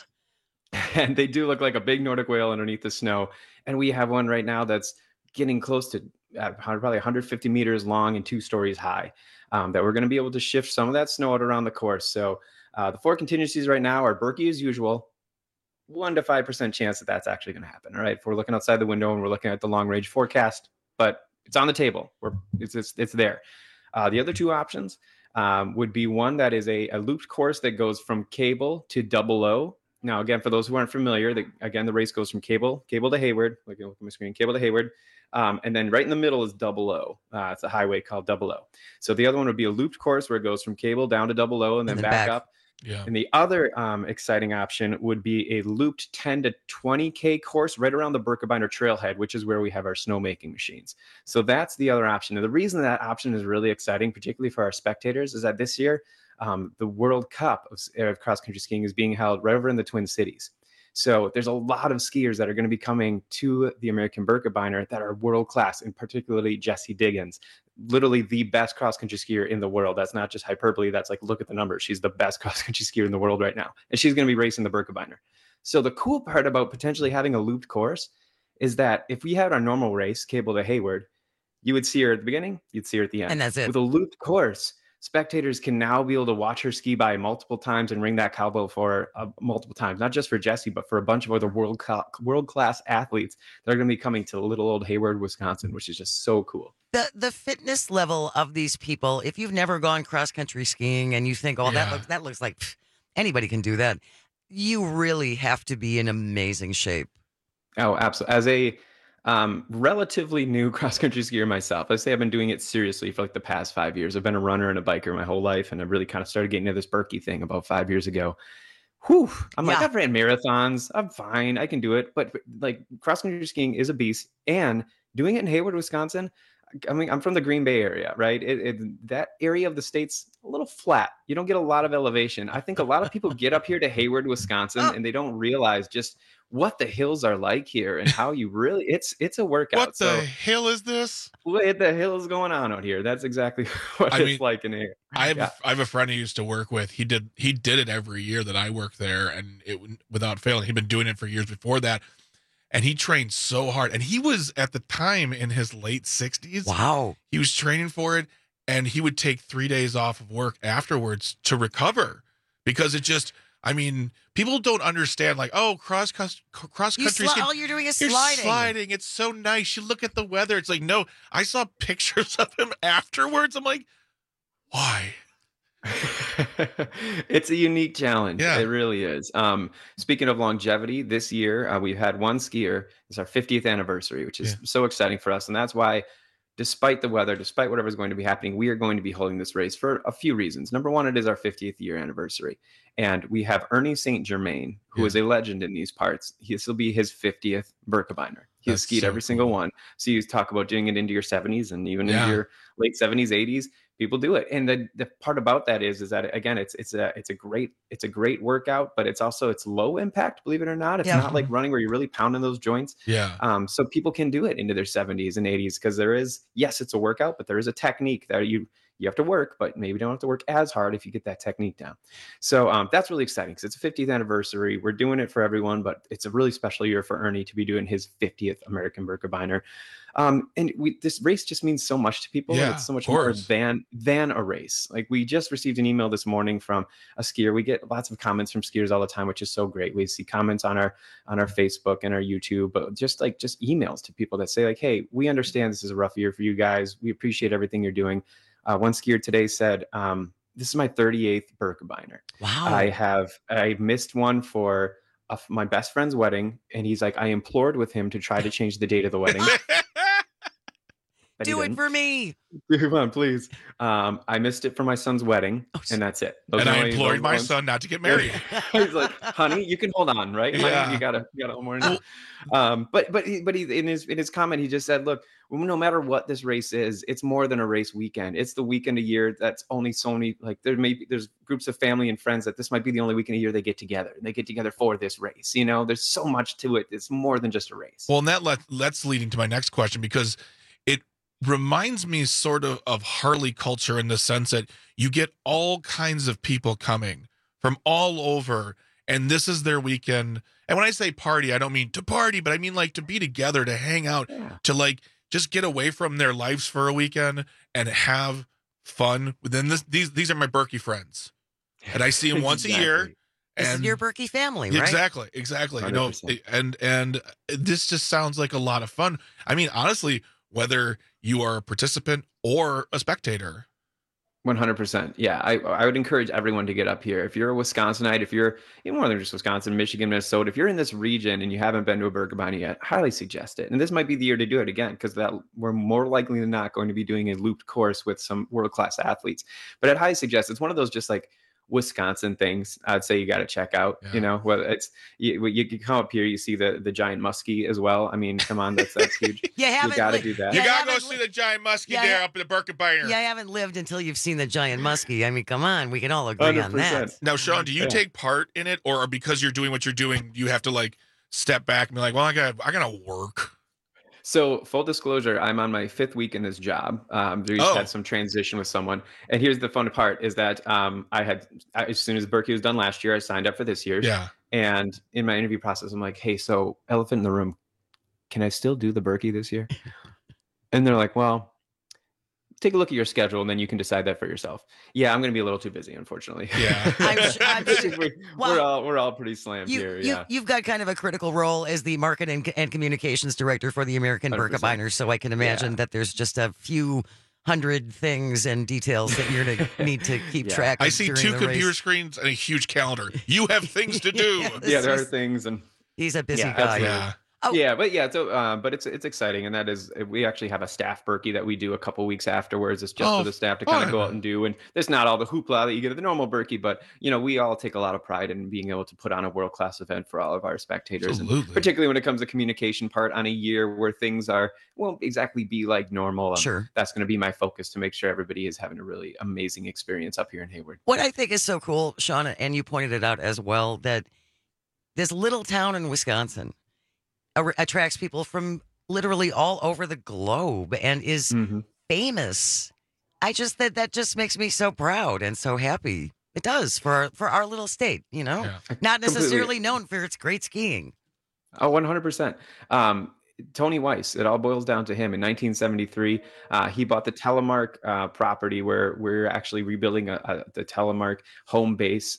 And they do look like a big Nordic whale underneath the snow. And we have one right now that's getting close to probably 150 meters long and 2 stories high, that we're going to be able to shift some of that snow out around the course. So the 4 contingencies right now are Birkie as usual, 1 to 5% chance that that's actually going to happen. All right. If we're looking outside the window and we're looking at the long range forecast, but it's on the table. It's there. The other 2 options would be one that is a looped course that goes from Cable to Double O. Now, again, for those who aren't familiar, the race goes from Cable to Hayward. Look at my screen, Cable to Hayward. And then right in the middle is Double O. It's a highway called Double O. So the other one would be a looped course where it goes from Cable down to Double O and then back up. Yeah. And the other exciting option would be a looped 10 to 20K course right around the Birkebeiner trailhead, which is where we have our snowmaking machines. So that's the other option. And the reason that option is really exciting, particularly for our spectators, is that this year, the World Cup of cross-country skiing is being held right over in the Twin Cities. So there's a lot of skiers that are going to be coming to the American Birkebeiner that are world-class, and particularly Jessie Diggins, literally the best cross-country skier in the world. That's not just hyperbole. That's like, look at the numbers. She's the best cross-country skier in the world right now. And she's going to be racing the Birkebeiner. So the cool part about potentially having a looped course is that if we had our normal race, Cable to Hayward, You would see her at the beginning, you'd see her at the end. And that's it. With a looped course, spectators can now be able to watch her ski by multiple times and ring that cowbell for multiple times, not just for Jessie, but for a bunch of other world-class athletes that are going to be coming to little old Hayward, Wisconsin, which is just so cool. The fitness level of these people, if you've never gone cross-country skiing and you think, oh, that looks like anybody can do that, you really have to be in amazing shape. Oh, absolutely. As a relatively new cross-country skier myself, I say I've been doing it seriously for like the past 5 years. I've been a runner and a biker my whole life, and I really kind of started getting into this Berkey thing about 5 years ago. Whew, I'm like, I've ran marathons. I'm fine. I can do it. But like cross-country skiing is a beast, and doing it in Hayward, Wisconsin, I mean, I'm from the Green Bay area, right? That area of the state's a little flat. You don't get a lot of elevation. I think a lot of people get up here to Hayward, Wisconsin, and they don't realize just what the hills are like here and how you really, it's a workout. What the hell is this? What the hell is going on out here? That's exactly what it's like in here. I have a friend who used to work with, he did it every year that I worked there, and it without failing. He'd been doing it for years before that. And he trained so hard. And he was at the time in his late 60s. Wow. He was training for it. And he would take 3 days off of work afterwards to recover, because it just, I mean, people don't understand, like, oh, cross country. All you're doing is you're sliding. sliding. It's so nice. You look at the weather. It's like, no, I saw pictures of him afterwards. I'm like, why? It's a unique challenge. Yeah. It really is. Speaking of longevity, this year we've had one skier. It's our 50th anniversary, which is so exciting for us. And that's why, despite the weather, despite whatever's going to be happening, we are going to be holding this race for a few reasons. Number one, it is our 50th year anniversary. And we have Ernie St. Germain, who is a legend in these parts. This will be his 50th Birkebeiner. He has skied every single one. So you talk about doing it into your 70s and even into your late 70s, 80s. People do it, and the part about that is that, again, it's a great workout, but it's low impact. Believe it or not, it's not like running where you're really pounding those joints. Yeah. So people can do it into their 70s and 80s, because there is, yes, it's a workout, but there is a technique that you have to work, but maybe don't have to work as hard if you get that technique down. So that's really exciting, because it's a 50th anniversary. We're doing it for everyone, but it's a really special year for Ernie to be doing his 50th American Birkebeiner. And this race just means so much to people. Yeah, it's so much more than a race. Like, we just received an email this morning from a skier. We get lots of comments from skiers all the time, which is so great. We see comments on our Facebook and our YouTube, but just emails to people that say, like, hey, we understand this is a rough year for you guys. We appreciate everything you're doing. One skier today said, this is my 38th Birkebeiner. Wow. I missed one for my best friend's wedding. And he's like, I implored with him to try to change the date of the wedding. Do it for me. Come on, please. I missed it for my son's wedding, and that's it. And I implored my son not to get married. He's like, honey, you can hold on, right? Yeah. Honey, you gotta hold more. But he in his comment, he just said, look, no matter what this race is, it's more than a race weekend. It's the weekend a year that's only so many, like, there's groups of family and friends that this might be the only weekend a year they get together. And they get together for this race. You know, there's so much to it. It's more than just a race. Well, and that's leading to my next question, because it reminds me sort of Harley culture, in the sense that you get all kinds of people coming from all over, and this is their weekend. And when I say party, I don't mean to party, but I mean like to be together, to hang out, to like just get away from their lives for a weekend and have fun. Then these are my Berkey friends, and I see them once a year. This is your Berkey family, right? Exactly. 100%. You know, and this just sounds like a lot of fun. I mean, honestly, whether you are a participant or a spectator. 100%. Yeah, I would encourage everyone to get up here. If you're a Wisconsinite, if you're even more than just Wisconsin, Michigan, Minnesota, if you're in this region and you haven't been to a Birkebeiner yet, highly suggest it. And this might be the year to do it again, because that we're more likely than not going to be doing a looped course with some world-class athletes. But I'd highly suggest, it's one of those just like Wisconsin things I'd say you got to check out. You know, whether it's you come up here, you see the giant muskie as well. I mean, come on, that's huge. You got to do that. You got to go see the giant muskie there up in the Birkebeiner. Yeah, I haven't lived until you've seen the giant muskie. I mean, come on, we can all agree on that. Now, Sean, do you take part in it, or because you're doing what you're doing, you have to like step back and be like, well, I gotta work? So, full disclosure, I'm on my 5th week in this job. We had some transition with someone. And here's the fun part is that as soon as Berkey was done last year, I signed up for this year. Yeah. And in my interview process, I'm like, hey, so elephant in the room, can I still do the Berkey this year? And they're like, well, take a look at your schedule, and then you can decide that for yourself. Yeah, I'm going to be a little too busy, unfortunately. Yeah. I'm sure, we're all pretty slammed here. Yeah. You've got kind of a critical role as the marketing and communications director for the American Birkebeiner, so I can imagine that there's just a few hundred things and details that you're going to need to keep track of. I see 2 computer screens and a huge calendar. You have things to do. There are things, and he's a busy guy. Absolutely. Yeah. So but it's exciting, and that is, we actually have a staff Berkey that we do a couple weeks afterwards. It's just for the staff to kind of go out and do, and there's not all the hoopla that you get at the normal Berkey, but we all take a lot of pride in being able to put on a world-class event for all of our spectators, and particularly when it comes to communication part on a year where things won't exactly be like normal. Sure, that's going to be my focus, to make sure everybody is having a really amazing experience up here in Hayward. What I think is so cool, Sean, and you pointed it out as well, that this little town in Wisconsin attracts people from literally all over the globe and is famous. I just that just makes me so proud and so happy. It does for our little state, not necessarily known for its great skiing. Oh, 100%. Tony Weiss, it all boils down to him. In 1973, he bought the Telemark property where we're actually rebuilding the Telemark home base.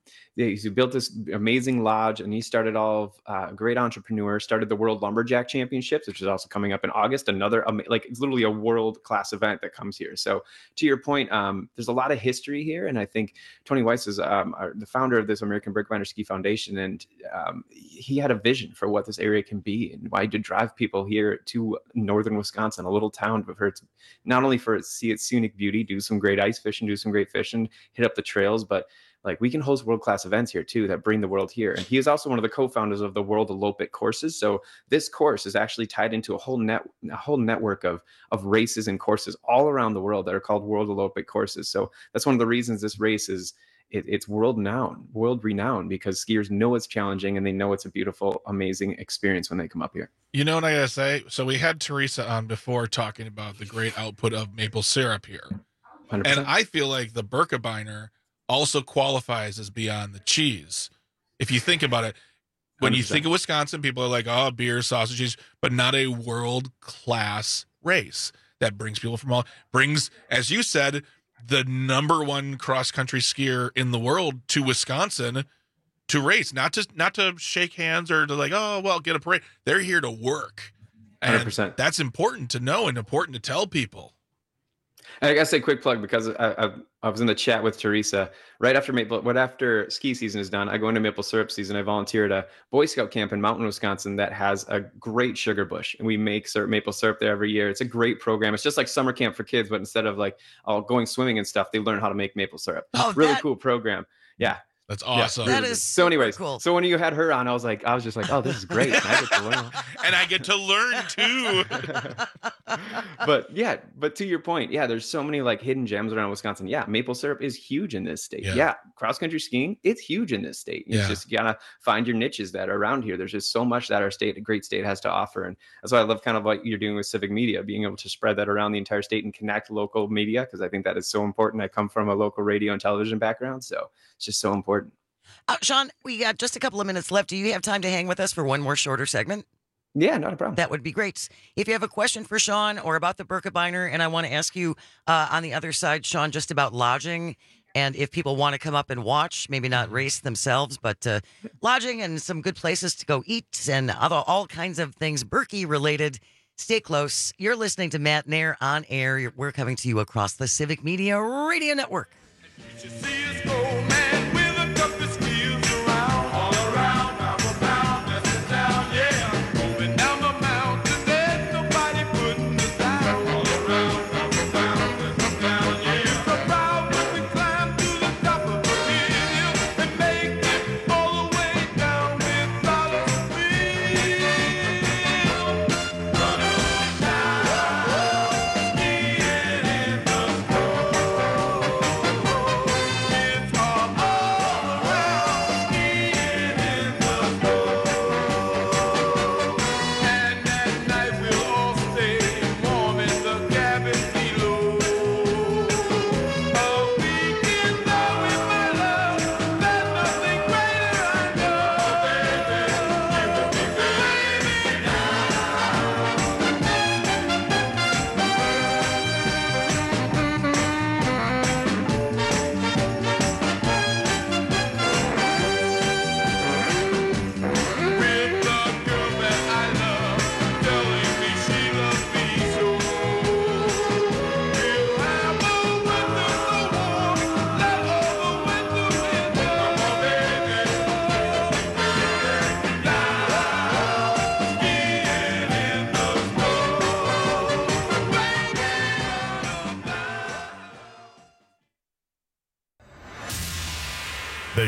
He built this amazing lodge, and he started a great entrepreneur, started the World Lumberjack Championships, which is also coming up in August. Another, it's literally a world-class event that comes here. So to your point, there's a lot of history here. And I think Tony Weiss is the founder of this American Birkebeiner Ski Foundation. And he had a vision for what this area can be, and why to drive people here to northern Wisconsin, a little town, but not only for it to see its scenic beauty, do some great ice fishing, do some great fishing, hit up the trails, but we can host world-class events here too that bring the world here. And he is also one of the co-founders of the World Elope courses. So this course is actually tied into a whole network of races and courses all around the world that are called World Elope courses. So that's one of the reasons this race is it's world renowned, because skiers know it's challenging, and they know it's a beautiful, amazing experience when they come up here. You know what I gotta say? So we had Teresa on before talking about the great output of maple syrup here. 100%. And I feel like the Birkebeiner also qualifies as beyond the cheese. If you think about it, when 100%. You think of Wisconsin, people are like, oh, beer, sausages, but not a world-class race that brings people from brings, as you said, the number one cross-country skier in the world to Wisconsin to race, not to shake hands or to get a parade. They're here to work. And 100%. That's important to know and important to tell people. I gotta say a quick plug, because I was in the chat with Teresa right after ski season is done. I go into maple syrup season. I volunteer at a Boy Scout camp in Mountain, Wisconsin that has a great sugar bush, and we make maple syrup there every year. It's a great program. It's just like summer camp for kids, but instead of going swimming and stuff, they learn how to make maple syrup. Really cool program. Yeah. That's awesome. That is so. Anyways, cool. So when you had her on, I was just like, oh, this is great. I get to learn. And I get to learn too. But to your point, there's so many hidden gems around Wisconsin. Yeah, maple syrup is huge in this state. Yeah, cross country skiing, it's huge in this state. It's just you gotta find your niches that are around here. There's just so much that a great state has to offer, and that's why I love kind of what you're doing with civic media, being able to spread that around the entire state and connect local media, because I think that is so important. I come from a local radio and television background, so it's just so important. Sean, we got just a couple of minutes left. Do you have time to hang with us for one more shorter segment? Yeah, not a problem. That would be great. If you have a question for Sean or about the Birkebeiner, and I want to ask you on the other side, Sean, just about lodging, and if people want to come up and watch, maybe not race themselves, but lodging and some good places to go eat and all kinds of things Berkey related. Stay close. You're listening to Matt Nair on air. We're coming to you across the Civic Media Radio Network.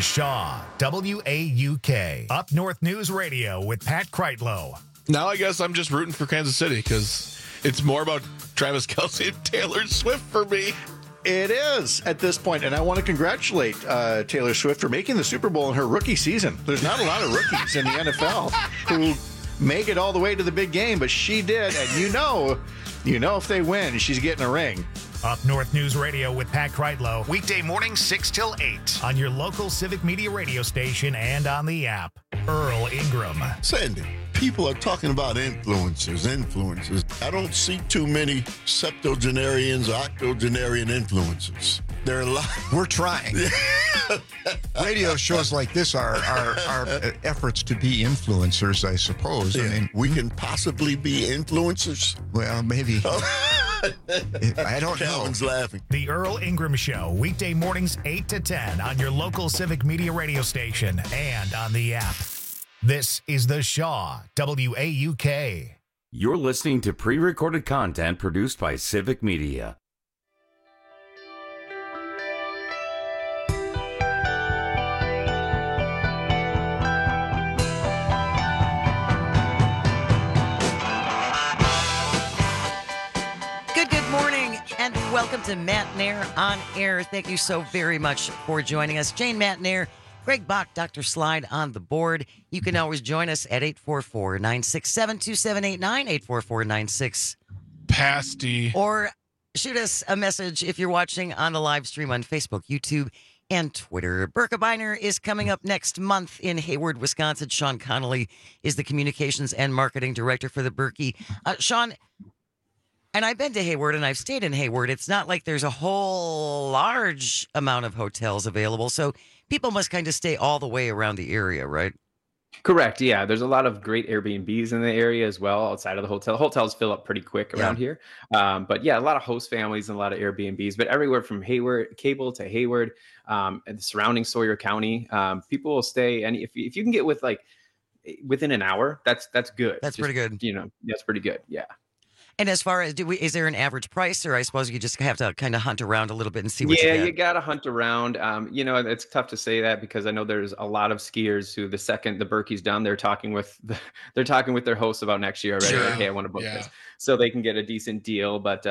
Shaw, WAUK, Up North News Radio with Pat Kreitlow. Now I guess I'm just rooting for Kansas City because it's more about Travis Kelce and Taylor Swift for me. It is at this point, and I want to congratulate Taylor Swift for making the Super Bowl in her rookie season. There's not a lot of rookies in the NFL who make it all the way to the big game, but she did, and you know if they win, she's getting a ring. Up North News Radio with Pat Kreitlow, weekday mornings 6 till 8 on your local Civic Media radio station and on the app. Earl Ingram. Sandy, people are talking about influencers. I don't see too many septuagenarians or octogenarian influencers. There are a lot. We're trying. Radio shows like this are efforts to be influencers, I suppose. Yeah. I mean, we can possibly be influencers. Well, maybe. I don't know. Calvin's laughing. The Earl Ingram Show, weekday mornings 8 to 10 on your local Civic Media radio station and on the app. This is The Shaw, WAUK. You're listening to pre-recorded content produced by Civic Media. Good morning, and welcome to Matt Nair on Air. Thank you so very much for joining us. Jane Matt Nair, Greg Bach, Dr. Slide on the board. You can always join us at 844-967-2789, 844-96. Or shoot us a message if you're watching on the live stream on Facebook, YouTube, and Twitter. Burka Biner is coming up next month in Hayward, Wisconsin. Sean Connolly is the Communications and Marketing Director for the Berkey. Sean, and I've been to Hayward and I've stayed in Hayward. It's not like there's a whole large amount of hotels available, so people must kind of stay all the way around the area, right? Correct. Yeah, there's a lot of great Airbnbs in the area as well outside of the hotel. Hotels fill up pretty quick around here. But yeah, a lot of host families and a lot of Airbnbs, but everywhere from Hayward, Cable to Hayward, and the surrounding Sawyer County, people will stay. And if you can get within an hour, that's good. That's pretty good. That's pretty good. Yeah. And as far as, is there an average price, or I suppose you just have to kind of hunt around a little bit and see what you get? Yeah, you got to hunt around. It's tough to say that because I know there's a lot of skiers who the second the Berkey's done, they're talking with their hosts about next year already. Sure. Like, hey, I want to book this, so they can get a decent deal. But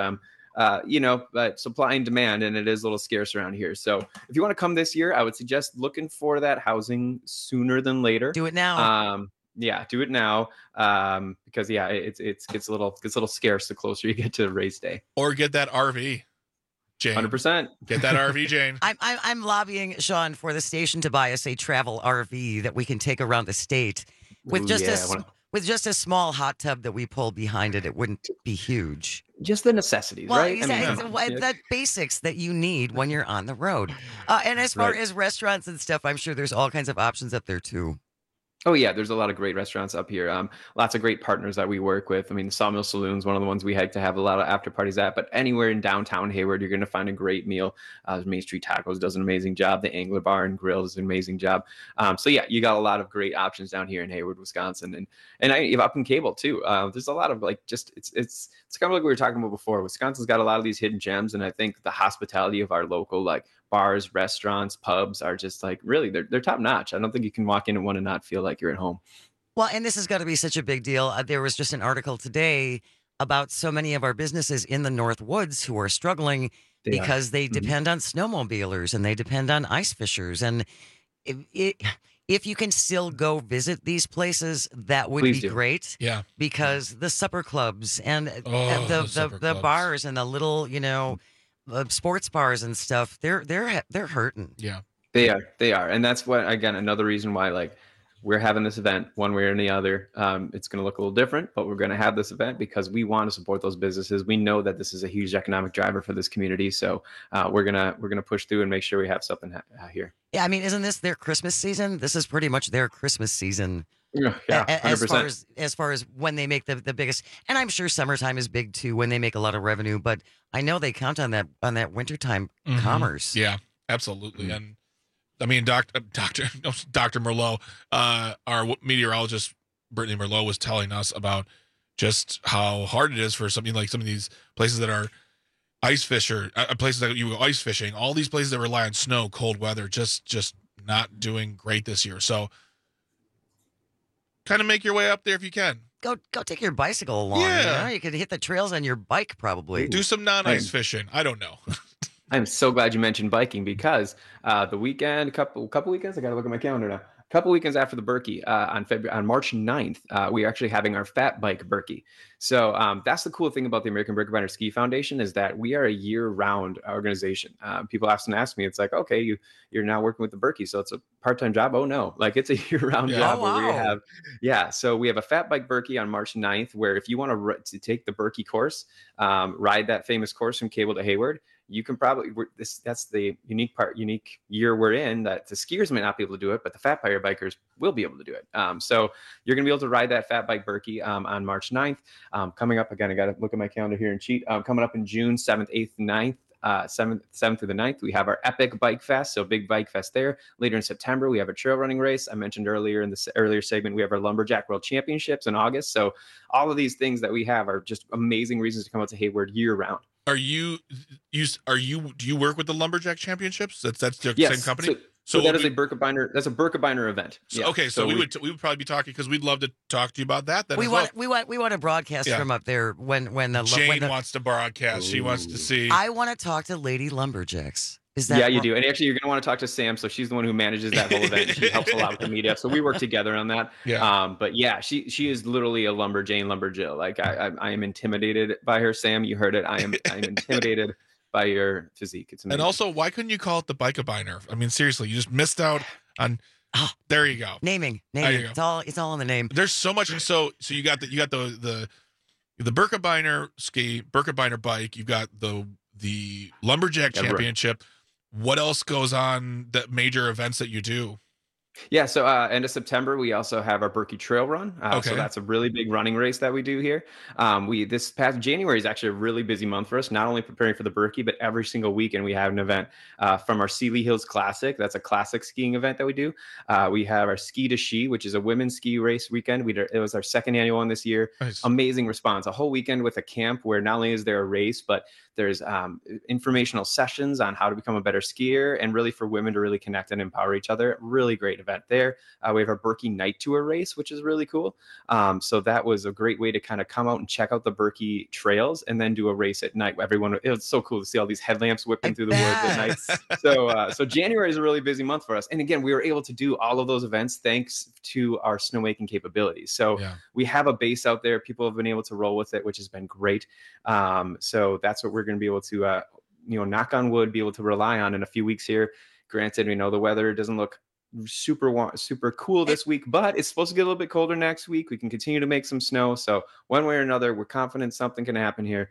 but supply and demand, and it is a little scarce around here. So if you want to come this year, I would suggest looking for that housing sooner than later. Do it now. Yeah, do it now, because it gets a little scarce the closer you get to race day. Or get that RV, Jane. 100%. Get that RV, Jane. I'm lobbying Sean for the station to buy us a travel RV that we can take around the state with with just a small hot tub that we pull behind it. It wouldn't be huge. Just the necessities, right? Exactly. The basics that you need when you're on the road. And as far as restaurants and stuff, I'm sure there's all kinds of options up there too. Oh, yeah, there's a lot of great restaurants up here. Lots of great partners that we work with. I mean, the Sawmill Saloon's one of the ones we like to have a lot of after parties at. But anywhere in downtown Hayward, you're going to find a great meal. Main Street Tacos does an amazing job. The Angler Bar and Grill does an amazing job. You got a lot of great options down here in Hayward, Wisconsin, and up in Cable too. There's a lot of it's kind of like we were talking about before. Wisconsin's got a lot of these hidden gems, and I think the hospitality of our local bars, restaurants, pubs are just really they're top notch. I don't think you can walk into one and not feel like you're at home. Well, and this has got to be such a big deal. There was just an article today about so many of our businesses in the North Woods who are struggling because they depend on snowmobilers and they depend on ice fishers. And if you can still go visit these places, that would be great. Yeah. Because the supper clubs and the bars and the little, sports bars and stuff, they're hurting. Yeah, they are. And that's another reason why we're having this event one way or the other. It's going to look a little different, but we're going to have this event because we want to support those businesses. We know that this is a huge economic driver for this community. So we're going to push through and make sure we have something here. Yeah. I mean, isn't this their Christmas season? This is pretty much their Christmas season. Yeah, 100%. As far as when they make the biggest, and I'm sure summertime is big too when they make a lot of revenue, but I know they count on that wintertime commerce. Yeah, absolutely. Mm-hmm. And I mean, Dr. Merlot, our meteorologist Brittany Merlot was telling us about just how hard it is for something like some of these places that are places that you go ice fishing, all these places that rely on snow, cold weather, just not doing great this year. So kind of make your way up there if you can. Go take your bicycle along. Yeah. You could hit the trails on your bike probably. Do some non-ice fishing. I don't know. I'm so glad you mentioned biking because the weekend, a couple weekends, I got to look at my calendar now. A couple weekends after the Berkey, on March 9th, we are actually having our Fat Bike Berkey. So that's the cool thing about the American Birkebeiner Binder Ski Foundation is that we are a year-round organization. People often ask me, it's like, okay, you're now working with the Berkey, so it's a part-time job? Oh, no. Like, it's a year-round job where we have, so we have a Fat Bike Berkey on March 9th, where if you want to take the Berkey course, ride that famous course from Cable to Hayward, you can probably, that's the unique year we're in, that the skiers might not be able to do it, but the fat tire bikers will be able to do it. So you're going to be able to ride that Fat Bike Berkey on March 9th. Coming up, again, I got to look at my calendar here and cheat. Coming up in June 7th, 8th, 9th. 7th through the 9th, we have our Epic Bike Fest, so big bike fest there. Later in September, we have a trail running race. I mentioned earlier in this earlier segment, we have our Lumberjack World Championships in August. So all of these things that we have are just amazing reasons to come out to Hayward year round. Do you work with the Lumberjack Championships? That's the same company. So that is a Birkebeiner. That's a Birkebeiner event. So, okay, so we would probably be talking because we'd love to talk to you about that. Then we want to broadcast from up there when the Jane wants to broadcast. She wants to see. I want to talk to Lady Lumberjacks. Is that you do. And actually, you're going to want to talk to Sam. So she's the one who manages that whole event. She helps a lot with the media. So we work together on that. Yeah. But yeah, she is literally a Lumberjane, Lumberjill. Like I am intimidated by her. Sam, you heard it. I am intimidated by your physique. It's amazing. And also, why couldn't you call it the Bike-a-Biner? I mean, seriously, you just missed out on. There you go. Naming. It's all in the name. There's so much. So you got the Birkebeiner ski, Birkebeiner bike. You've got the Lumberjack Championship. What else goes on that major events that you do? Yeah, so end of September, we also have our Berkey Trail Run. So that's a really big running race that we do here. This past January is actually a really busy month for us, not only preparing for the Berkey, but every single weekend we have an event from our Sealy Hills Classic. That's a classic skiing event that we do. We have our Ski to Ski, which is a women's ski race weekend. It was our second annual one this year. Nice. Amazing response. A whole weekend with a camp where not only is there a race, but there's informational sessions on how to become a better skier and really for women to really connect and empower each other. Really great event there. We have our Berkey Night Tour race, which is really cool. So that was a great way to kind of come out and check out the Berkey trails and then do a race at night. It was so cool to see all these headlamps whipping through the woods at night. So January is a really busy month for us. And again, we were able to do all of those events thanks to our snowmaking capabilities. So we have a base out there. People have been able to roll with it, which has been great. So that's what we're going to be able to, knock on wood, be able to rely on in a few weeks here. Granted, we know the weather doesn't look super cool this week, but it's supposed to get a little bit colder next week. We can continue to make some snow. So one way or another, we're confident something can happen here.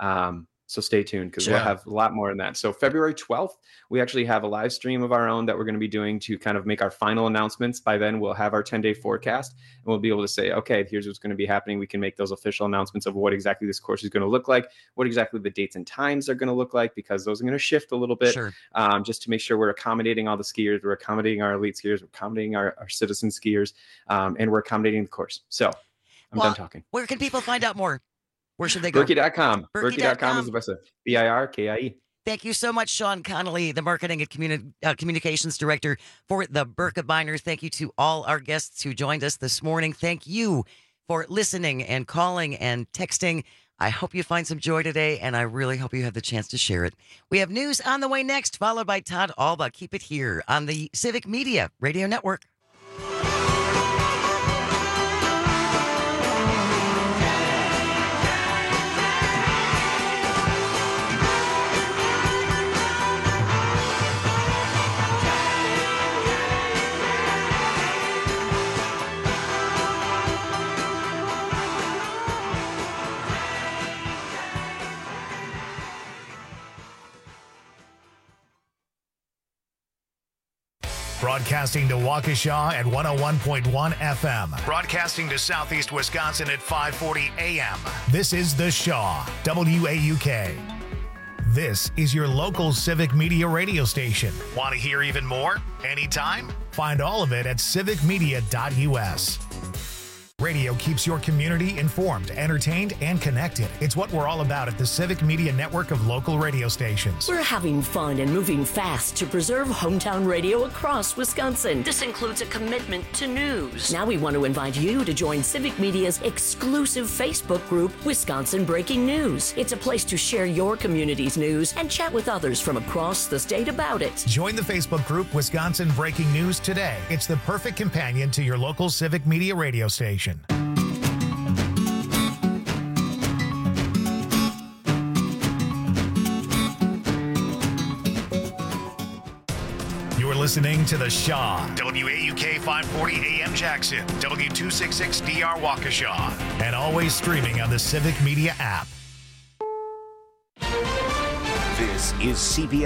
So stay tuned because we'll have a lot more in that. So February 12th, we actually have a live stream of our own that we're going to be doing to kind of make our final announcements. By then, we'll have our 10-day forecast and we'll be able to say, okay, here's what's going to be happening. We can make those official announcements of what exactly this course is going to look like, what exactly the dates and times are going to look like, because those are going to shift a little bit just to make sure we're accommodating all the skiers, we're accommodating our elite skiers, we're accommodating our citizen skiers, and we're accommodating the course. So I'm done talking. Where can people find out more? Where should they go? Berkey.com. Berkey.com is the best. BIRKIE. Thank you so much, Sean Connolly, the Marketing and Communications Director for the Birkebeiner. Thank you to all our guests who joined us this morning. Thank you for listening and calling and texting. I hope you find some joy today, and I really hope you have the chance to share it. We have news on the way next, followed by Todd Alba. Keep it here on the Civic Media Radio Network. Broadcasting to Waukesha at 101.1 FM. Broadcasting to Southeast Wisconsin at 540 AM. This is The Shaw, WAUK. This is your local Civic Media radio station. Want to hear even more? Anytime? Find all of it at civicmedia.us. Radio keeps your community informed, entertained, and connected. It's what we're all about at the Civic Media network of local radio stations. We're having fun and moving fast to preserve hometown radio across Wisconsin. This includes a commitment to news. Now we want to invite you to join Civic Media's exclusive Facebook group, Wisconsin Breaking News. It's a place to share your community's news and chat with others from across the state about it. Join the Facebook group Wisconsin Breaking News today. It's the perfect companion to your local Civic Media radio station. You're listening to The Shaw, WAUK 540 AM Jackson, W266DR Waukesha, and always streaming on the Civic Media app. This is CBS